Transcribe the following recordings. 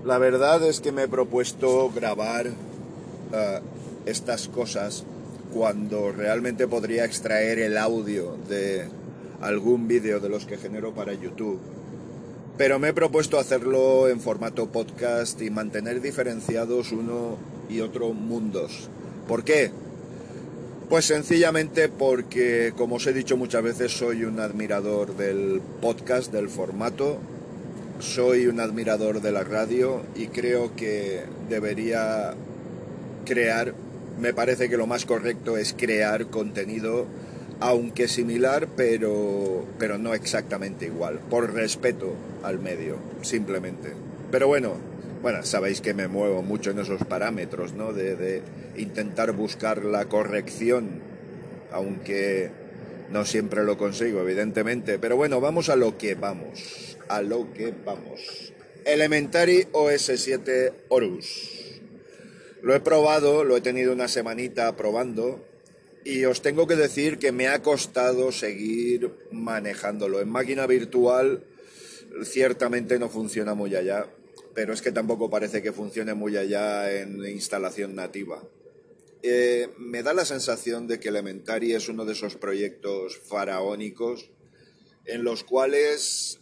La verdad es que me he propuesto grabar estas cosas cuando realmente podría extraer el audio de algún vídeo de los que genero para YouTube. Pero me he propuesto hacerlo en formato podcast y mantener diferenciados uno y otro mundos. ¿Por qué? Pues sencillamente porque, como os he dicho muchas veces, soy un admirador del podcast, del formato. Soy un admirador de la radio y creo que debería crear, me parece que lo más correcto es crear contenido, aunque similar, pero no exactamente igual, por respeto al medio, simplemente. Pero bueno, sabéis que me muevo mucho en esos parámetros, ¿no? De intentar buscar la corrección, aunque no siempre lo consigo, evidentemente. Pero bueno, vamos a lo que vamos. A lo que vamos. Elementary OS 7 Horus. Lo he probado, lo he tenido una semanita probando y os tengo que decir que me ha costado seguir manejándolo. En máquina virtual ciertamente no funciona muy allá, pero es que tampoco parece que funcione muy allá en instalación nativa. Me da la sensación de que Elementary es uno de esos proyectos faraónicos en los cuales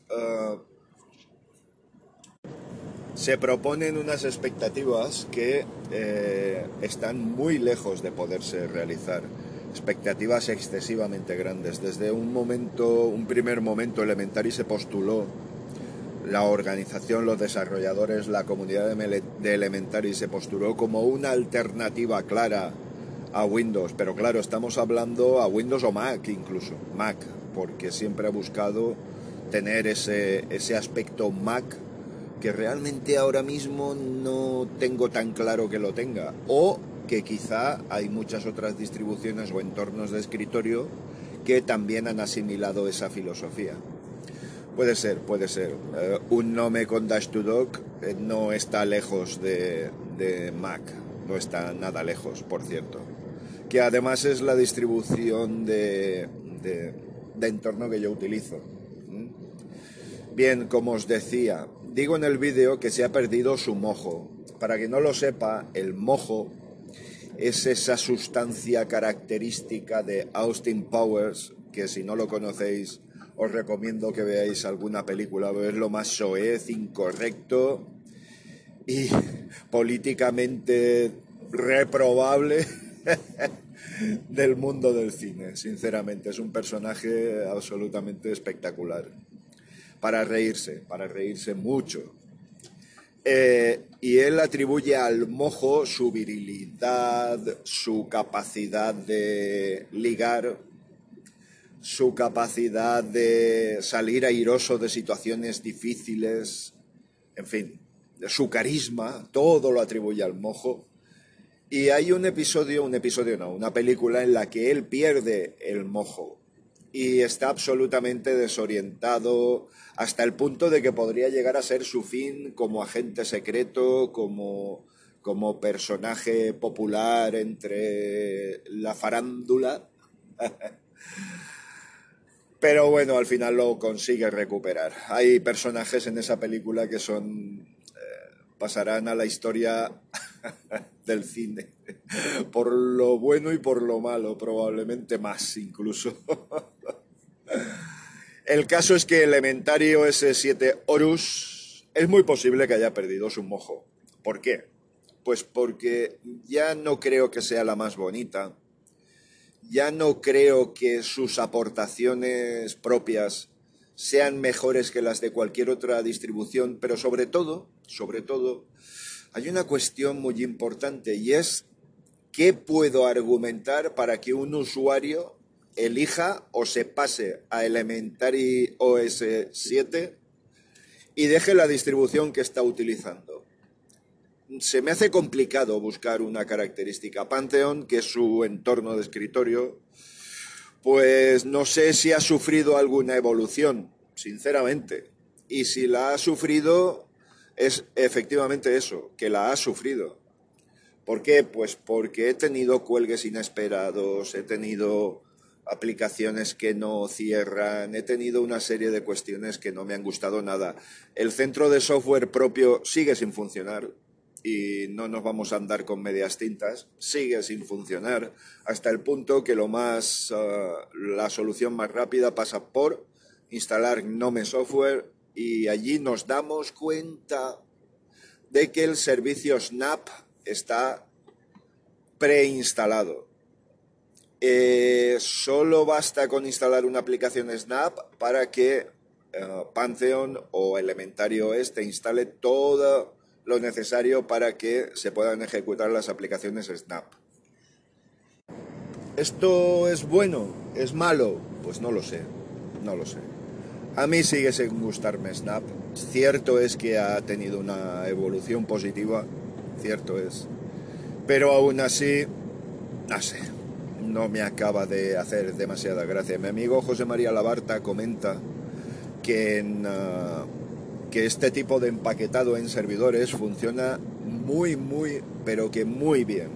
se proponen unas expectativas que están muy lejos de poderse realizar. Expectativas excesivamente grandes. Desde un primer momento, Elementary se postuló, la organización, los desarrolladores, la comunidad de Elementary se postuló como una alternativa clara a Windows, pero claro, estamos hablando a Windows o Mac incluso, Mac, porque siempre he buscado tener ese aspecto Mac que realmente ahora mismo no tengo tan claro que lo tenga, o que quizá hay muchas otras distribuciones o entornos de escritorio que también han asimilado esa filosofía. Puede ser, puede ser. Un Gnome con Dash to Dock no está lejos de Mac, no está nada lejos, por cierto. Que además es la distribución de entorno que yo utilizo. Bien, como os decía, digo en el vídeo que se ha perdido su mojo. Para quien no lo sepa, el mojo es esa sustancia característica de Austin Powers, que si no lo conocéis os recomiendo que veáis alguna película, es lo más soez, incorrecto y políticamente reprobable del mundo del cine, sinceramente. Es un personaje absolutamente espectacular. Para reírse mucho. Y él atribuye al mojo su virilidad, su capacidad de ligar, su capacidad de salir airoso de situaciones difíciles, en fin, su carisma, todo lo atribuye al mojo. Y hay un episodio no, una película en la que él pierde el mojo y está absolutamente desorientado hasta el punto de que podría llegar a ser su fin como agente secreto, como personaje popular entre la farándula. Pero bueno, al final lo consigue recuperar. Hay personajes en esa película que pasarán a la historia del cine, por lo bueno y por lo malo, probablemente más incluso. El caso es que Elementary OS 7 Horus es muy posible que haya perdido su mojo. ¿Por qué? Pues porque ya no creo que sea la más bonita, ya no creo que sus aportaciones propias sean mejores que las de cualquier otra distribución, pero sobre todo, hay una cuestión muy importante y es ¿qué puedo argumentar para que un usuario elija o se pase a Elementary OS 7 y deje la distribución que está utilizando? Se me hace complicado buscar una característica. Pantheon, que es su entorno de escritorio, pues no sé si ha sufrido alguna evolución, sinceramente. Y si la ha sufrido, es efectivamente eso, que la ha sufrido. ¿Por qué? Pues porque he tenido cuelgues inesperados, he tenido aplicaciones que no cierran, he tenido una serie de cuestiones que no me han gustado nada. El centro de software propio sigue sin funcionar y no nos vamos a andar con medias tintas, sigue sin funcionar hasta el punto que la solución más rápida pasa por instalar GNOME Software y allí nos damos cuenta de que el servicio Snap está preinstalado. Solo basta con instalar una aplicación Snap para que Pantheon o Elementario OS te instale todo lo necesario para que se puedan ejecutar las aplicaciones Snap. ¿Esto es bueno? ¿Es malo? Pues no lo sé, no lo sé. A mí sigue sin gustarme Snap. Cierto es que ha tenido una evolución positiva, cierto es. Pero aún así, no sé, no me acaba de hacer demasiada gracia. Mi amigo José María Labarta comenta que, que este tipo de empaquetado en servidores funciona muy, pero que muy bien.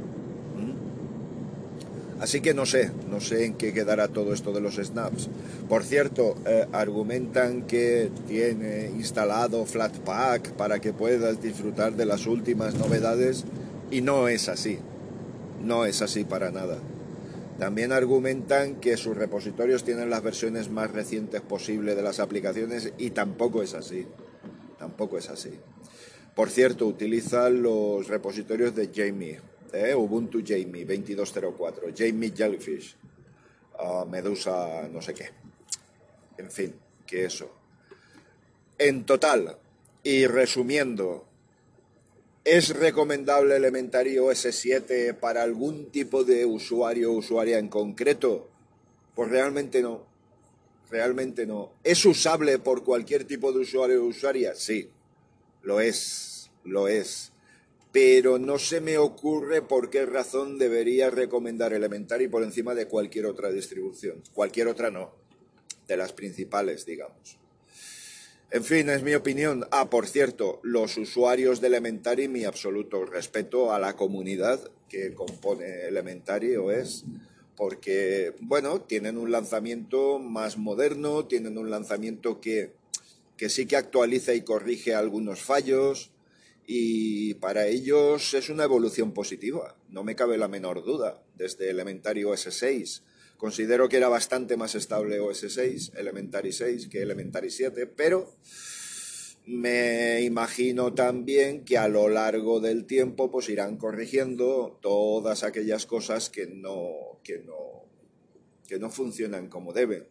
Así que no sé en qué quedará todo esto de los snaps. Por cierto, argumentan que tiene instalado Flatpak para que puedas disfrutar de las últimas novedades y no es así. No es así para nada. También argumentan que sus repositorios tienen las versiones más recientes posibles de las aplicaciones y tampoco es así. Tampoco es así. Por cierto, utilizan los repositorios de Jamie, Ubuntu Jamie 2204, Jamie Jellyfish, Medusa no sé qué. En fin, que eso. En total, y resumiendo, ¿es recomendable Elementary OS 7 para algún tipo de usuario o usuaria en concreto? Pues realmente no. Realmente no. ¿Es usable por cualquier tipo de usuario o usuaria? Sí, lo es, lo es. Pero no se me ocurre por qué razón debería recomendar Elementary por encima de cualquier otra distribución. Cualquier otra no, de las principales, digamos. En fin, es mi opinión. Por cierto, los usuarios de Elementary, mi absoluto respeto a la comunidad que compone Elementary OS, porque, bueno, tienen un lanzamiento más moderno, tienen un lanzamiento que sí que actualiza y corrige algunos fallos, y para ellos es una evolución positiva, no me cabe la menor duda, desde Elementary OS 6. Considero que era bastante más estable OS 6, Elementary 6, que Elementary 7, pero me imagino también que a lo largo del tiempo pues irán corrigiendo todas aquellas cosas que no funcionan como deben.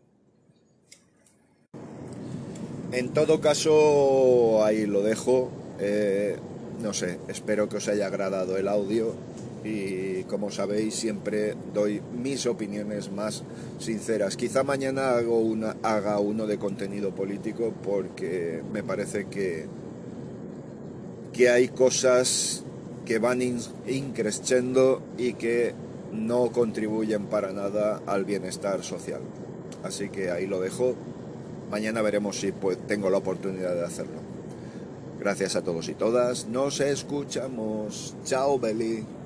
En todo caso, ahí lo dejo. No sé, espero que os haya agradado el audio y como sabéis siempre doy mis opiniones más sinceras. Quizá mañana haga uno de contenido político porque me parece que hay cosas que van increciendo y que no contribuyen para nada al bienestar social. Así que ahí lo dejo. Mañana veremos si tengo la oportunidad de hacerlo. Gracias a todos y todas. Nos escuchamos. Chao, Beli.